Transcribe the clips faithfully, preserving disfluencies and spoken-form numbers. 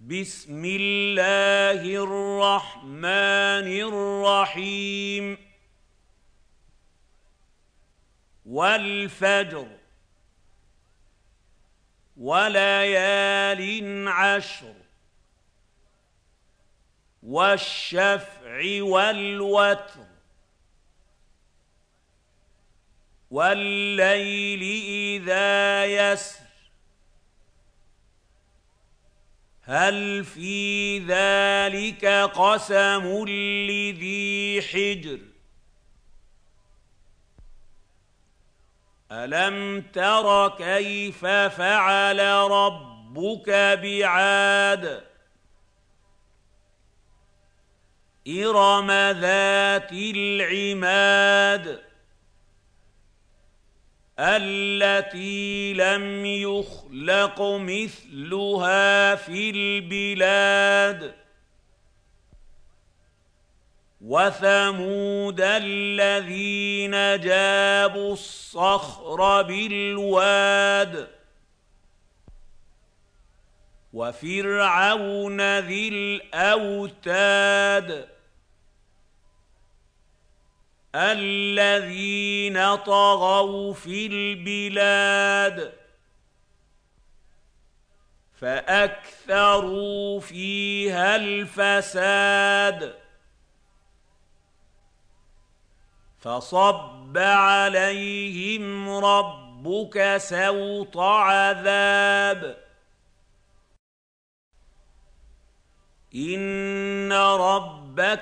بسم الله الرحمن الرحيم والفجر وليال عشر والشفع والوتر والليل إذا يسر هل في ذلك قسم لذي حجر ألم تر كيف فعل ربك بعاد إرم ذات العماد التي لم يخلق مثلها في البلاد وثمود الذين جابوا الصخر بالواد وفرعون ذي الأوتاد الذين طغوا في البلاد فأكثروا فيها الفساد فصب عليهم ربك سوط عذاب إن ربك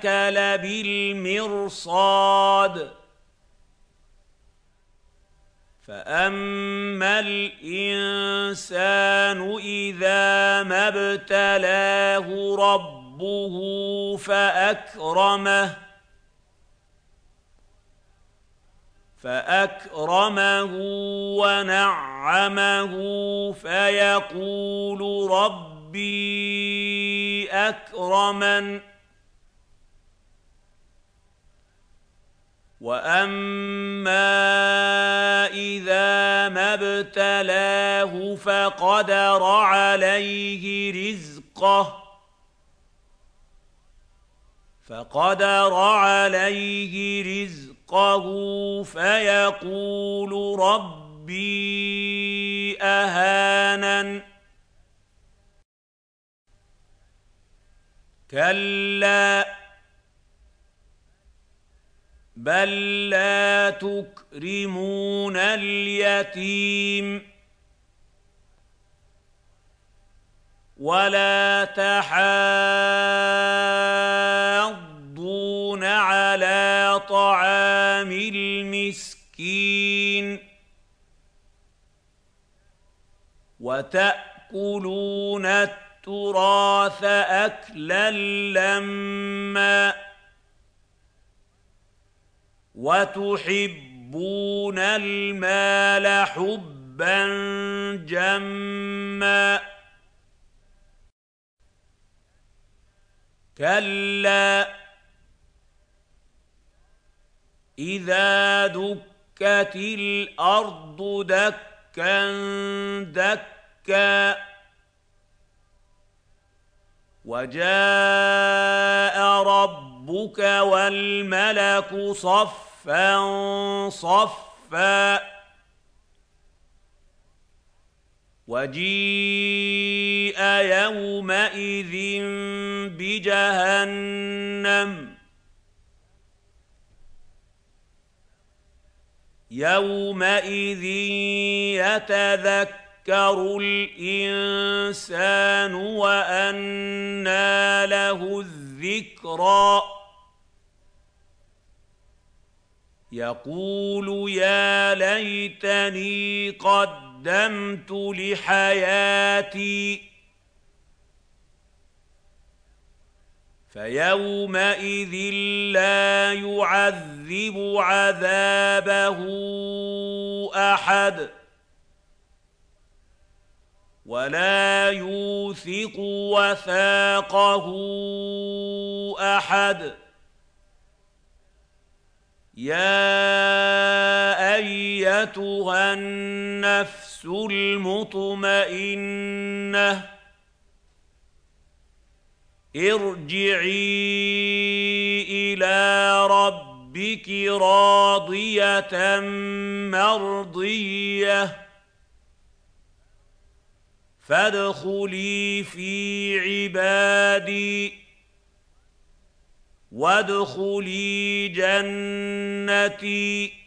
لبالمرصاد فأما الإنسان إذا ما ابتلاه ربه فأكرمه فأكرمه ونعمه فيقول ربي أكرمن وأما إذا ما ابتلاه فقدر عليه رزقه فقدر عليه رزقه فيقول ربي أهانن كلا بل لا تكرمون اليتيم ولا تحاضون على طعام المسكين وتأكلون التراث أكلا لما وتحبون المال حبا جما كلا إذا دكت الأرض دكا دكا وجاء ربك والملك صفا صفا وجيء يومئذ بجهنم يومئذ يتذكر الإنسان وأنى له الذكرى يقول يا ليتني قدمت لحياتي فيومئذ لا يعذب عذابه أحد ولا يوثق وثاقه أحد يا أيتها النفس المطمئنة ارجعي إلى ربك راضية مرضية فادخلي في عبادي وادخلي جنتي